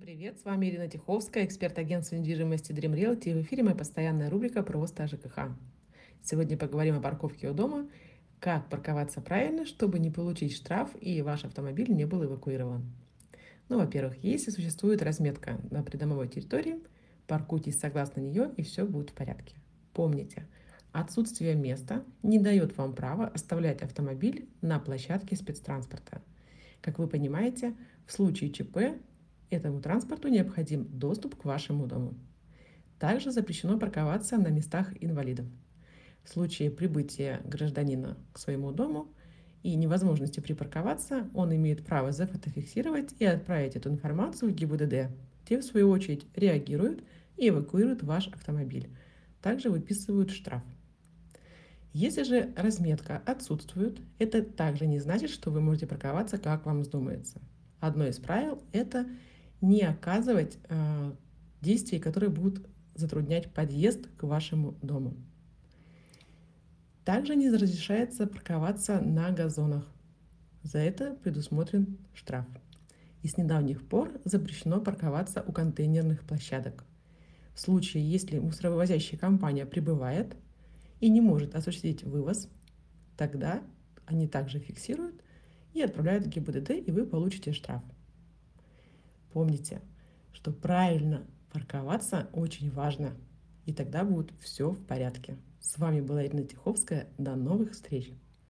Привет, с вами Ирина Тиховская, эксперт агентства недвижимости Dream Realty. И в эфире моя постоянная рубрика «Просто о ЖКХ». Сегодня поговорим о парковке у дома, как парковаться правильно, чтобы не получить штраф и ваш автомобиль не был эвакуирован. Ну, во-первых, если существует разметка на придомовой территории, паркуйтесь согласно нее, и все будет в порядке. Помните, отсутствие места не дает вам права оставлять автомобиль на площадке спецтранспорта. Как вы понимаете, в случае ЧП этому транспорту необходим доступ к вашему дому. Также запрещено парковаться на местах инвалидов. В случае прибытия гражданина к своему дому и невозможности припарковаться, он имеет право зафотофиксировать и отправить эту информацию в ГИБДД. Те, в свою очередь, реагируют и эвакуируют ваш автомобиль. Также выписывают штраф. Если же разметка отсутствует, это также не значит, что вы можете парковаться, как вам вздумается. Одно из правил – это не оказывать действий, которые будут затруднять подъезд к вашему дому. Также не разрешается парковаться на газонах. За это предусмотрен штраф. И с недавних пор запрещено парковаться у контейнерных площадок. В случае, если мусоровозящая компания прибывает и не может осуществить вывоз, тогда они также фиксируют и отправляют в ГИБДД, и вы получите штраф. Помните, что правильно парковаться очень важно, и тогда будет все в порядке. С вами была Ирина Тиховская. До новых встреч!